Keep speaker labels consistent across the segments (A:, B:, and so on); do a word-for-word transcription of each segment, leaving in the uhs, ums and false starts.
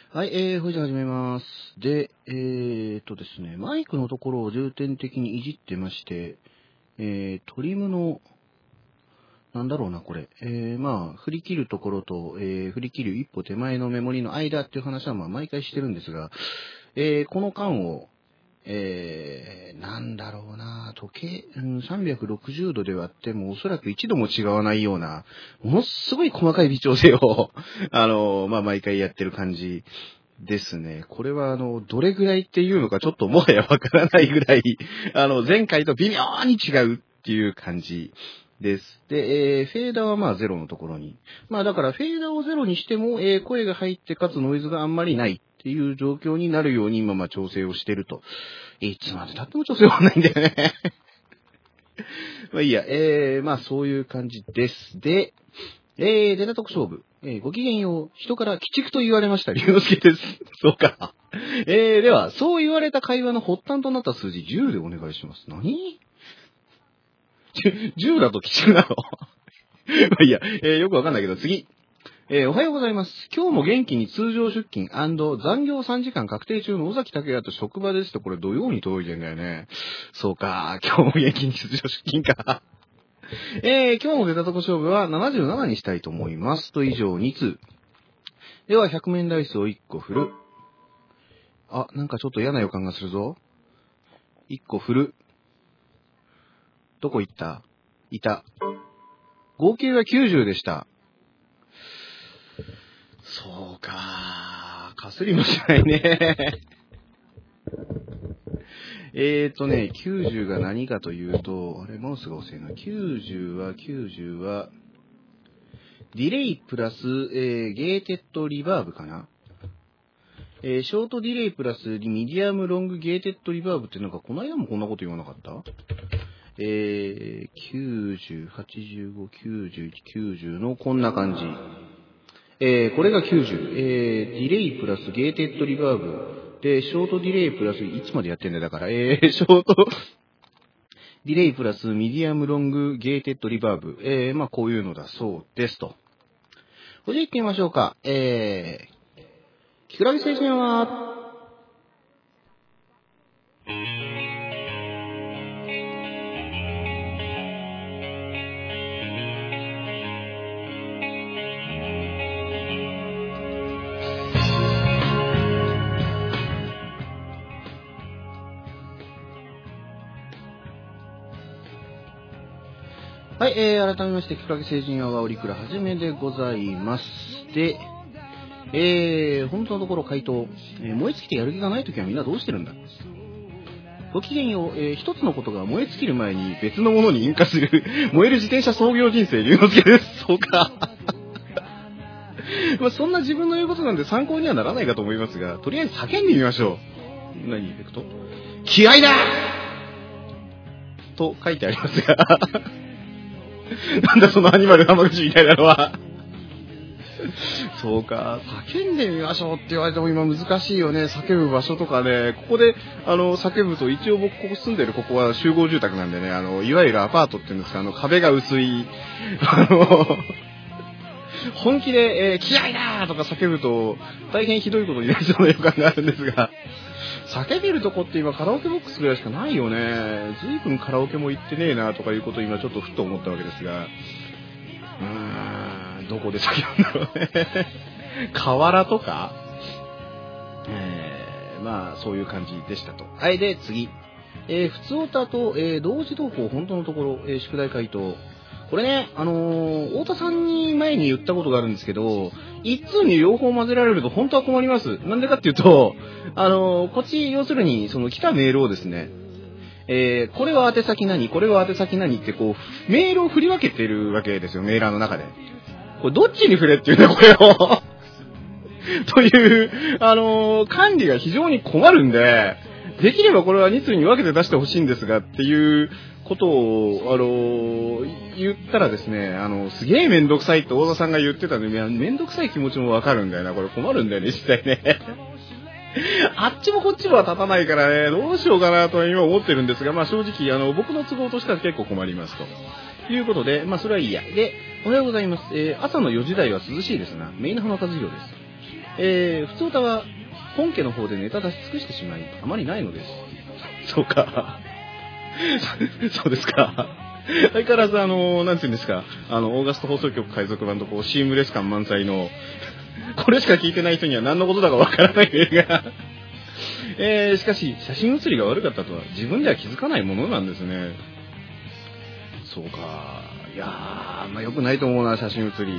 A: はい、えー、ほいじゃ始めます。で、えーっとですね、マイクのところを重点的にいじってまして、えー、トリムの、なんだろうな、これ。えー、まあ、振り切るところと、えー、振り切る一歩手前のメモリの間っていう話は、まあ、毎回してるんですが、えー、この間を、えー、なんだろうな、時計、うん、さんびゃくろくじゅうどで割ってもおそらくいちども違わないような、ものすごい細かい微調整を、あの、まあ、毎回やってる感じですね。これは、あの、どれぐらいっていうのかちょっともはやわからないぐらい、あの、前回と微妙に違うっていう感じです。で、えー、フェーダーはまあゼロのところに。まあだからフェーダーをゼロにしても、えー、声が入ってかつノイズがあんまりないっていう状況になるように今まあ調整をしてると。いつまで経っても調整はないんだよね。まあいいや、えー、まあそういう感じです。で、えー、データ特勝負。えー、ごきげんよう。人から鬼畜と言われました。龍之介です。そうか。えー、では、そう言われた会話の発端となった数字じゅうでお願いします。何 ?じゅう だと鬼畜なのまあいいや、えー、よくわかんないけど、次。えー、おはようございます。今日も元気に通常出勤&残業さんじかん確定中の尾崎拓也と職場ですと、これ土曜に届いてんだよね。そうか、今日も元気に通常出勤か。えー、今日の出たとこ勝負はななじゅうななにしたいと思います。と以上に通。では、ひゃく面ダイスをいっこ振る。あ、なんかちょっと嫌な予感がするぞ。いっこ振る。どこ行った?いた。合計がきゅうじゅうでした。そうかー。かすりもしないね。えーとね、きゅうじゅうが何かというと、あれ、マウスが遅いな。きゅうじゅうは、きゅうじゅうは、ディレイプラス、えー、ゲーテッドリバーブかな。えー、ショートディレイプラスミディアムロングゲーテッドリバーブってなんかこの間もこんなこと言わなかった?えー、きゅうじゅう、はちじゅうご、きゅうじゅういち、きゅうじゅうのこんな感じ。えー、これがきゅうじゅう。えー、ディレイプラスゲーテッドリバーブ。で、ショートディレイプラス、いつまでやってんだよだから、えー、ショートディレイプラスミディアムロングゲーテッドリバーブ。えー、まあこういうのだそうですと。これで行ってみましょうか。えー、キクラゲ星人は、はい、えー、改めまして、キクラゲ星人は、オリクラはじめでございます。で、えー、本当のところ回答、えー、燃え尽きてやる気がないときはみんなどうしてるんだ?ごきげんよう、えー、一つのことが燃え尽きる前に別のものに引火する、燃える自転車創業人生、龍之介です。そうか。まあそんな自分の言うことなんで参考にはならないかと思いますが、とりあえず叫んでみましょう。何エフェクト?気合だと書いてありますが、なんだそのアニマル浜口みたいなのは。そうか、叫んでみましょうって言われても今難しいよね。叫ぶ場所とかね、ここであの叫ぶと、一応僕ここ住んでるここは集合住宅なんでね、あのいわゆるアパートっていうんですか、あの壁が薄い、あの本気で、えー、気合だーとか叫ぶと大変ひどいことになりそうな予感があるんですが、叫べるとこって今カラオケボックスぐらいしかないよね。ずいぶんカラオケも行ってねえなとかいうことを今ちょっとふと思ったわけですが、うーん、どこで叫ぶんだろうね。河原とか、えー、まあそういう感じでしたと。はい、で次、えー、普通歌と、えー、同時投稿本当のところ、えー、宿題回答。これね、あのー、太田さんに前に言ったことがあるんですけど、一通に両方混ぜられると本当は困ります。なんでかっていうと、あのー、こっち、要するに、その来たメールをですね、えー、これは宛先何?これは宛先何?ってこう、メールを振り分けてるわけですよ、メーラーの中で。これどっちに振れっていうんだ、これを。という、あのー、管理が非常に困るんで、できればこれはに通に分けて出してほしいんですがっていうことを、あのー、言ったらですね、あの、すげえめんどくさいって大田さんが言ってたんで、めんどくさい気持ちもわかるんだよな。これ困るんだよね、実際ね。あっちもこっちもは立たないからね、どうしようかなと今思ってるんですが、まあ正直、あの、僕の都合としては結構困りますと。いうことで、まあそれはいいや。で、おはようございます。えー、朝のよじ台は涼しいですな。メイン浜和弘です。 えー、普通歌は本家の方でネタ出し尽くしてしまい、あまりないのです。そうか。そうですか。相変わらず、あの、なんていうんですか、あの、オーガスト放送局海賊版とこう、シームレス感満載の、これしか聞いてない人には何のことだかわからない映画。えー、しかし、写真写りが悪かったとは自分では気づかないものなんですね。そうか。いやー、まあ、良くないと思うな、写真写り。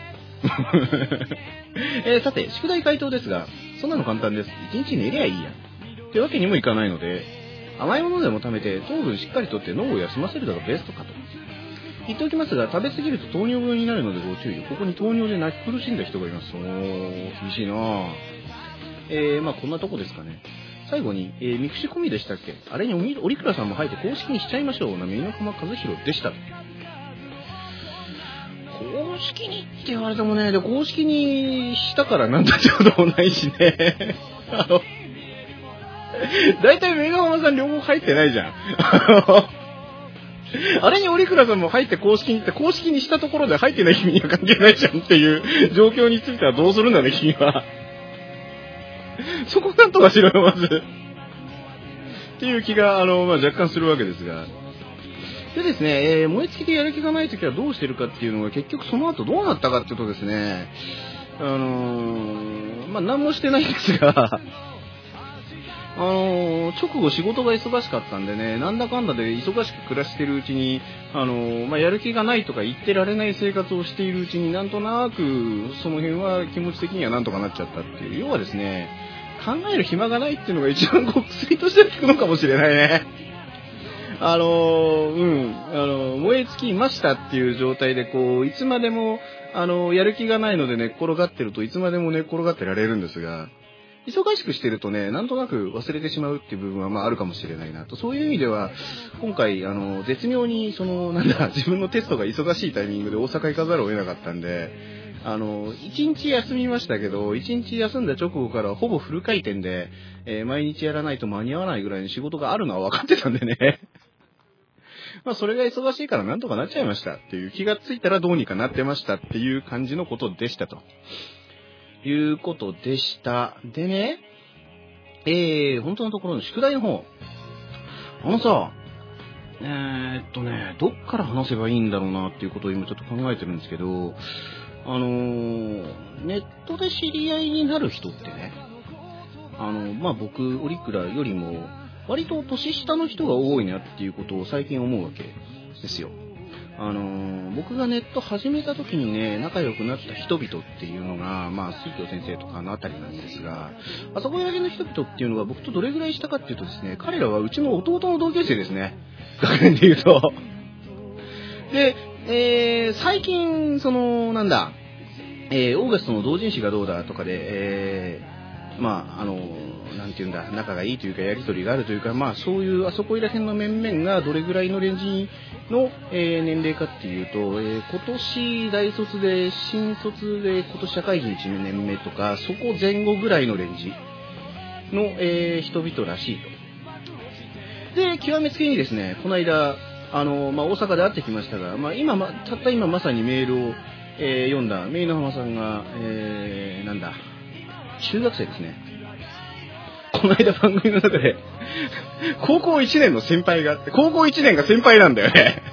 A: えー、さて、宿題回答ですが、そんなの簡単です。一日寝りゃいいや。ってわけにもいかないので、甘いものでも食べて糖分しっかりとって脳を休ませるのがベストかと。言っておきますが、食べ過ぎると糖尿病になるのでご注意。ここに糖尿で泣き苦しんだ人がいます。おー、厳しいなぁ。えー、まあこんなとこですかね。最後に、えー、ミクシコミでしたっけ？あれにオリクラさんも入って公式にしちゃいましょう。な、美濃浜和弘でした。公式にって言われてもね、で公式にしたからなんだってこともないしね。あの、だいたい美濃浜さん両方入ってないじゃん。あれにオリクラさんも入って公式にって公式にしたところで入ってない君には関係ないじゃんっていう状況についてはどうするんだね、君は。そこなんとかしろよ、まず。っていう気が、あの、まあ、若干するわけですが。でですね、えー、燃え尽きでやる気がないときはどうしてるかっていうのが結局その後どうなったかっていうとですね、あのー、まあ、何もしてないんですが、あのー、直後仕事が忙しかったんでね、なんだかんだで忙しく暮らしてるうちに、あのー、まあ、やる気がないとか言ってられない生活をしているうちになんとなくその辺は気持ち的にはなんとかなっちゃったっていう。要はですね、考える暇がないっていうのが一番こう薬として効くのかもしれないね。あのー、うん、あのー、燃え尽きましたっていう状態でこう、いつまでも、あのー、やる気がないので寝っ転がってるといつまでも寝っ転がってられるんですが、忙しくしてるとね、なんとなく忘れてしまうっていう部分はまああるかもしれないなと。そういう意味では、今回、あの、絶妙に、その、なんだ、自分のテストが忙しいタイミングで大阪行かざるを得なかったんで、あの、一日休みましたけど、一日休んだ直後からほぼフル回転で、えー、毎日やらないと間に合わないぐらいの仕事があるのは分かってたんでね。まあ、それが忙しいからなんとかなっちゃいましたっていう気がついたらどうにかなってましたっていう感じのことでしたと。いうことでした。でね、えー、本当のところの宿題の方。あのさ、えー、っとね、どっから話せばいいんだろうなっていうことを今ちょっと考えてるんですけど、あのー、ネットで知り合いになる人ってね、あの、まあ、僕、オリクラよりも、割と年下の人が多いなっていうことを最近思うわけですよ。あのー、僕がネット始めた時にね、仲良くなった人々っていうのが、まあ、水京先生とかのあたりなんですが、あそこら辺の人々っていうのが僕とどれぐらいしたかっていうとですね、彼らはうちの弟の同級生ですね。学年で言うと。で、えー、最近、その、なんだ、えー、オーガストの同人誌がどうだとかで、えー、まあ、あのー、なんていうんだ、仲がいいというか、やりとりがあるというか、まあ、そういう、あそこいら辺の面々がどれぐらいのレンジの、えー、年齢かっていうと、えー、今年大卒で、新卒で、今年社会人いちねんめとか、そこ前後ぐらいのレンジの、えー、人々らしいと。で、極めつけにですね、この間、あの、まあ、大阪で会ってきましたが、まあ、今、ま、たった今まさにメールを、えー、読んだ、メイの浜さんが、えー、なんだ、中学生ですね。この間番組の中で、高校いちねんの先輩があって、高校いちねんが先輩なんだよね。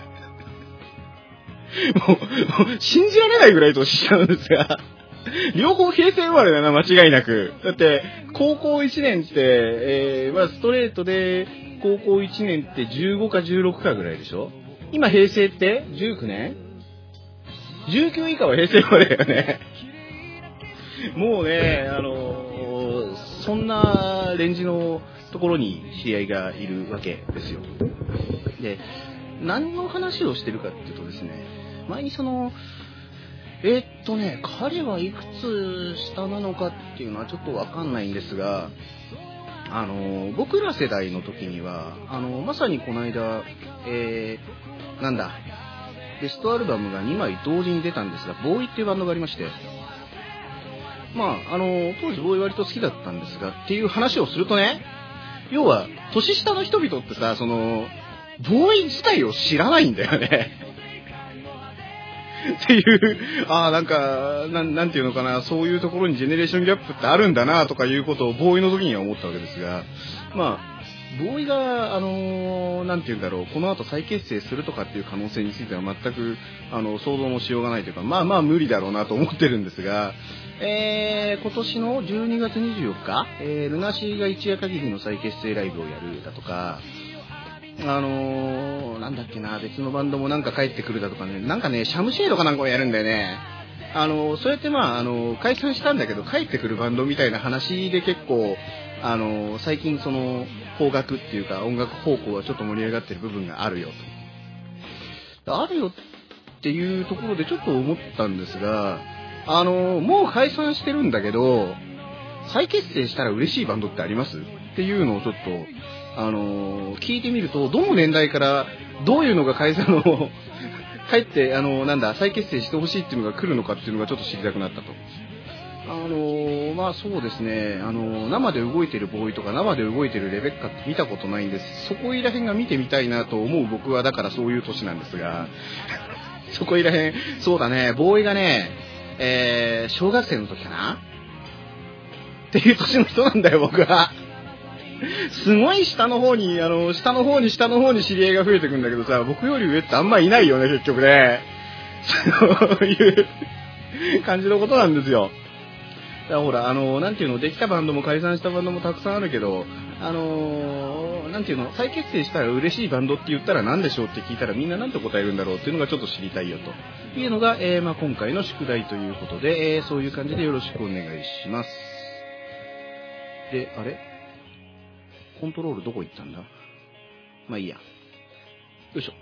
A: もう、もう信じられないぐらい年下なんですが、両方平成生まれだな、間違いなく。だって、高校いちねんって、えー、まあ、ストレートで、高校いちねんってじゅうごかじゅうろくかぐらいでしょ？今平成ってじゅうきゅうねん ?じゅうきゅう 以下は平成生まれだよね。もうね、あのー、そんなレンジのところに知り合いがいるわけですよ。で、何の話をしてるかっていうとですね、前にその、えー、っとね、彼はいくつ下なのかっていうのはちょっとわかんないんですが、あの、僕ら世代の時には、あの、まさにこの間、えー、なんだ、ベストアルバムがにまい同時に出たんですが、ボーイっていうバンドがありまして、まあ、あの、当時ボーイ割と好きだったんですが、っていう話をするとね、要は、年下の人々ってさ、その、ボーイ自体を知らないんだよね。 っていう、ああ、なんか、なん、なんていうのかな、そういうところにジェネレーションギャップってあるんだな、とかいうことをボーイの時には思ったわけですが、まあ、ボーイが、あのー、なんていうんだろう、この後再結成するとかっていう可能性については全く、あの、想像もしようがないというか、まあまあ無理だろうなと思ってるんですが、えー、今年のじゅうにがつにじゅうよっか、えー、ルナシーが一夜限りの再結成ライブをやるだとか、あのー、なんだっけな、別のバンドもなんか帰ってくるだとかね、なんかね、シャムシェードかなんかをやるんだよね。あのー、そうやってまあ、あのー、解散したんだけど、帰ってくるバンドみたいな話で結構、あのー、最近その、邦楽っていうか音楽方向がちょっと盛り上がってる部分があるよと。あるよっていうところでちょっと思ったんですが、あのー、もう解散してるんだけど、再結成したら嬉しいバンドってありますっていうのをちょっと、あのー、聞いてみると、どの年代からどういうのが解散の帰って、あのー、なんだ、再結成してほしいっていうのが来るのかっていうのがちょっと知りたくなったと。あのー、まあそうですね、あのー、生で動いてるボーイとか生で動いてるレベッカって見たことないんです。そこいら辺が見てみたいなと思う僕はだからそういう年なんですが、そこいら辺、そうだね、ボーイがね、えー、小学生の時かなっていう年の人なんだよ、僕は。すごい下の方に、あの、下の方に下の方に知り合いが増えてくんだけどさ、僕より上ってあんまいないよね、結局ね。そういう感じのことなんですよ。だからほら、あの、なんていうの、できたバンドも解散したバンドもたくさんあるけど、あのー、なんていうの、再結成したら嬉しいバンドって言ったら何でしょうって聞いたらみんな何て答えるんだろうっていうのがちょっと知りたいよというのが、えー、まあ今回の宿題ということで、えー、そういう感じでよろしくお願いします。で、あれコントロールどこ行ったんだ？まあいいや。よいしょ。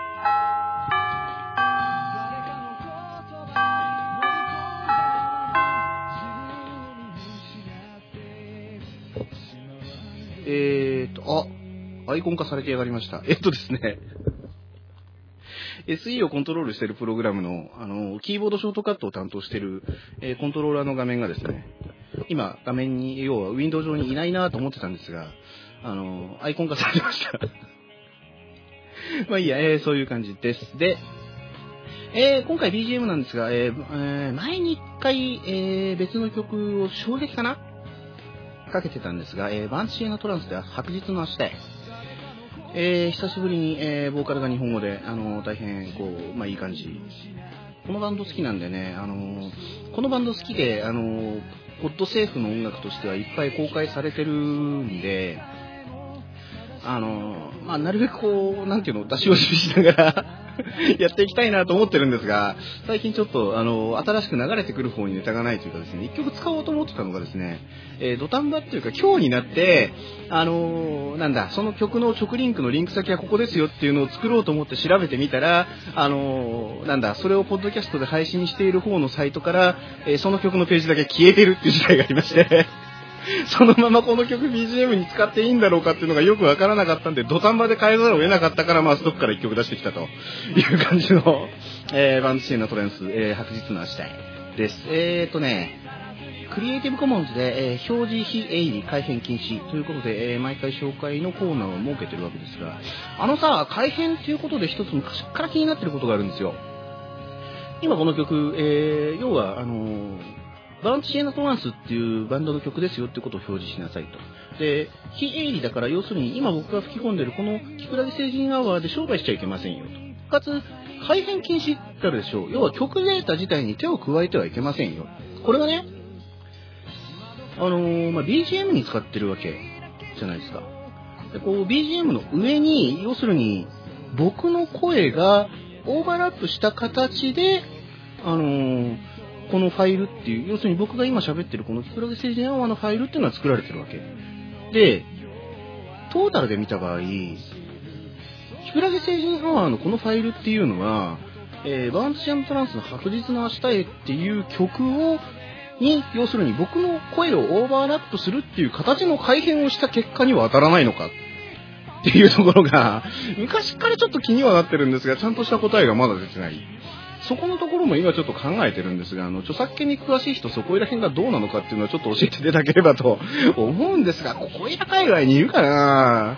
A: えーと、あ、アイコン化されてやがりました。えっとですね、エスイー をコントロールしているプログラムの、あの、キーボードショートカットを担当している、えー、コントローラーの画面がですね、今、画面に、要はウィンドウ上にいないなと思ってたんですが、あの、アイコン化されてました。まあいいや、えー、そういう感じです。で、えー、今回 ビージーエム なんですが、えーえー、前に一回、えー、別の曲を衝撃かなかけてたんですが、えー、バンシーナトランスでは白日の明日へ、えー、久しぶりに、えー、ボーカルが日本語で、あのー、大変こう、まあいい感じ。このバンド好きなんでね、あのー、このバンド好きで、あのー、ポッドセーフの音楽としてはいっぱい公開されてるんで、あのー、まあなるべくこう、なんていうの、出し惜しみしながらやっていきたいなと思ってるんですが、最近ちょっと、あのー、新しく流れてくる方にネタがないというかですね、一曲使おうと思ってたのがですね、えー、土壇場っていうか今日になって、あのー、なんだ、その曲の直リンクのリンク先はここですよっていうのを作ろうと思って調べてみたら、あのー、なんだ、それをポッドキャストで配信している方のサイトから、えー、その曲のページだけ消えてるっていう事態がありましてそのままこの曲 ビージーエム に使っていいんだろうかっていうのがよくわからなかったんで、土壇場で変えざるを得なかったから、まあストックから一曲出してきたという感じの、えー、バンドシーンのトレンス、えー、白日の明日です。えーとね、クリエイティブコモンズで、えー、表示非営利改変禁止ということで、えー、毎回紹介のコーナーを設けてるわけですが、あのさ、改変っていうことで一つ昔から気になってることがあるんですよ。今この曲、えー、要は、あのー、バンチシエナトランスっていうバンドの曲ですよってことを表示しなさいと。で、非営利だから要するに今僕が吹き込んでるこのキクラゲ星人アワーで商売しちゃいけませんよと。かつ、改変禁止ってあるでしょう。要は曲データ自体に手を加えてはいけませんよ。これがね、あのー、まあ、ビージーエム に使ってるわけじゃないですか。で、こう ビージーエム の上に、要するに僕の声がオーバーラップした形で、あのー、このファイルっていう、要するに僕が今喋ってるこのキクラゲ星人アワーのファイルっていうのは作られてるわけ。で、トータルで見た場合、キクラゲ星人アワーのこのファイルっていうのは、えー、バーンツシアムトランスの白日の明日へっていう曲を、に、要するに僕の声をオーバーラップするっていう形の改変をした結果には当たらないのかっていうところが、昔からちょっと気にはなってるんですが、ちゃんとした答えがまだ出てない。そこのところも今ちょっと考えてるんですが、あの、著作権に詳しい人そこいら辺がどうなのかっていうのはちょっと教えていただければと思うんですが、ここいら界隈にいるかな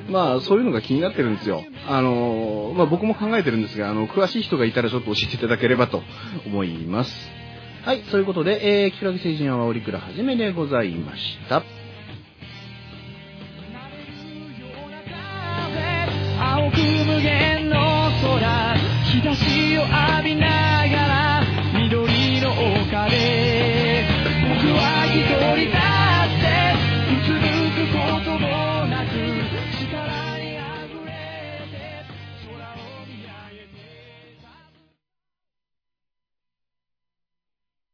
A: まあ、そういうのが気になってるんですよ。あの、まあ僕も考えてるんですが、あの、詳しい人がいたらちょっと教えていただければと思います。はい、そういうことで、えー、キクラゲ星人はオリクラはじめでございました。青く無限の空、日差しを浴びな